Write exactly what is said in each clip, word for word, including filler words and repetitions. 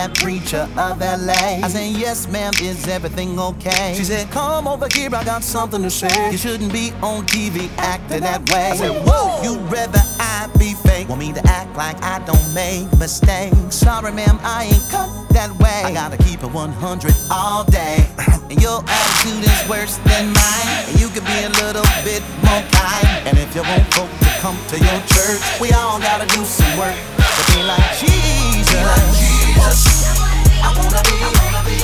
that preacher of L A. I said, yes ma'am, is everything okay? She said, come over here, I got something to say. You shouldn't be on T V acting that way. I said, whoa, you'd rather I be fake? Want me to act like I don't make mistakes? Sorry ma'am, I ain't cut that way. I gotta keep it one hundred all day. And your attitude is worse than mine. And you could be a little bit more kind. And if you want folk to come to your church, we all gotta do some work to be like Jesus. Be like Jesus. I wanna be, I wanna be,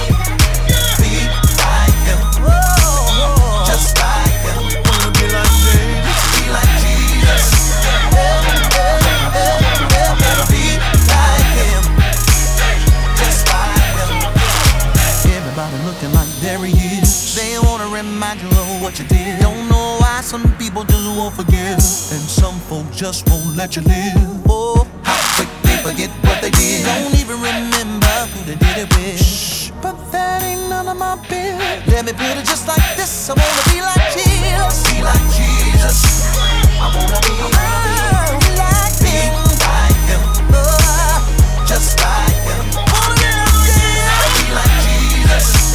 be like him. Whoa, just like him. Wanna be like Jesus. Be like Jesus. Yeah, yeah, yeah, yeah. Wanna be like him. Just like him. Everybody looking like there he is. They wanna remind you of what you did. Don't know why some people just won't forgive, and some folks just won't let you live. Oh, how quick they forget what they did. Don't even remember who they did it with. Shh, but that ain't none of my business. Let me put it just like this. I wanna be like Jesus. Be like Jesus. I wanna be, I wanna be like him. Like him. Oh, just like him. Wanna be like Jesus. Be like Jesus.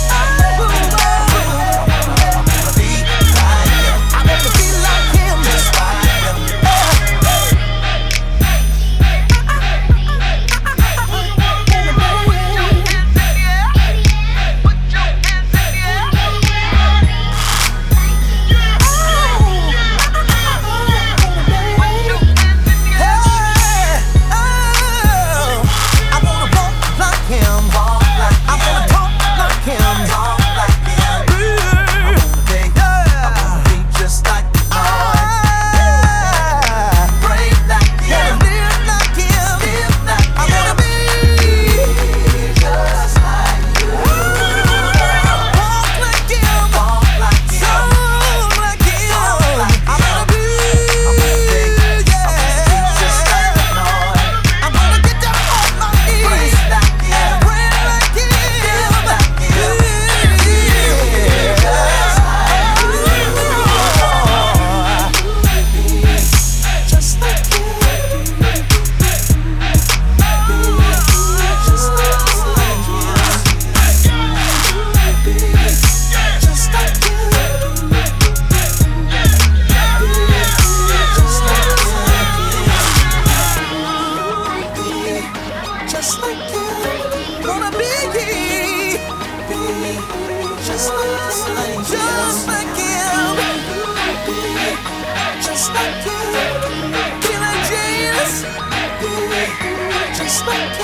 Just like